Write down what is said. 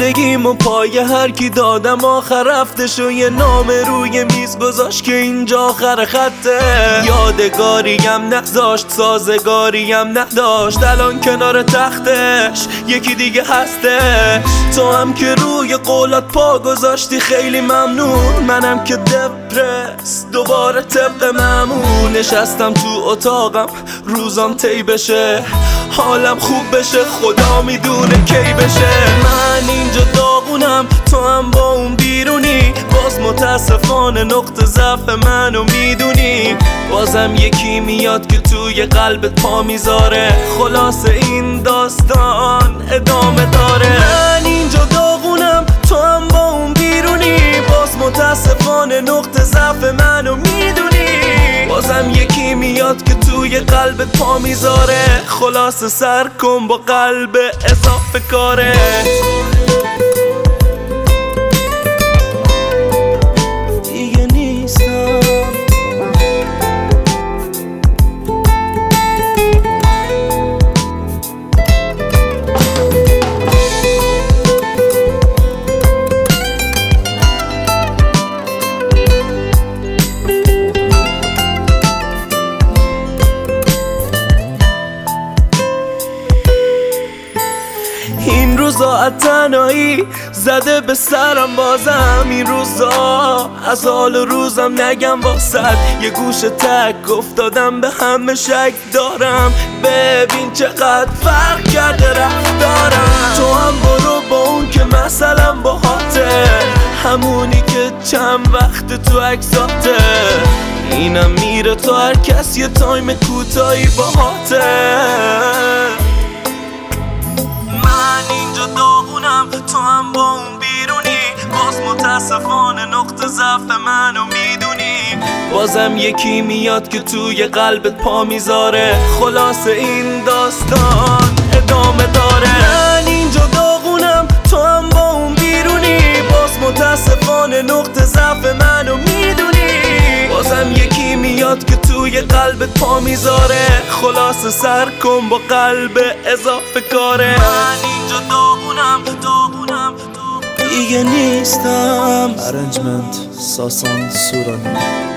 زندگیم و پای هر کی دادم آخر رفتش و یه نام روی میز گذاشت که اینجا آخر خطه. یادگاریم نذاشت، سازگاریم نداشت، الان کنار تختش یکی دیگه هستش. تو هم که روی قولات پا گذاشتی خیلی ممنون، منم که دپرس دوباره طبق معمول نشستم تو اتاقم روزام طی بشه، حالم خوب بشه، خدا میدونه کی بشه. من اینجا داغونم، تو هم با اون بیرونی، باز متاسفانه نقطه ضعف منو میدونی. بازم یکی میاد که توی قلبت پا میذاره، خلاصه این داستان ادامه داره. من اینجا داغونم، تو هم با اون بیرونی، باز متاسفانه نقطه ضعف منو میدونی. بازم یکی میاد که توی قلبت پا میذاره، خلاصه سر کن با قلب اضافه کاره. دیگه نیستم این روزا از تنهایی زده به سرم، بازم این روزا از حال روزم نگم واسد. یه گوش تک افتادم به همه شک دارم، ببین چقدر فرق کرده رفتارم. تو هم برو با اون که مثلا باهاته، همونی که چند وقت تو عکساته. اینم میره تو هر کس یه تایم کوتاهی باهاته. من اینجا داغونم، تو هم با اون بیرونی، باز متاسفانه نقطه ضعف منو میدونی. بازم یکی میاد که توی قلبت پا میذاره، خلاصه این داستان ادامه داره. من اینجا داغونم، تو هم با اون بیرونی، باز متاسفانه نقطه ضعف منو میدونی. بازم یکی میاد که توی قلبت پا میذاره، خلاصه سر کن با قلب اضافه کاره. من اینجا داغونم دیگه نیستم. Arrangement Sasan Surani.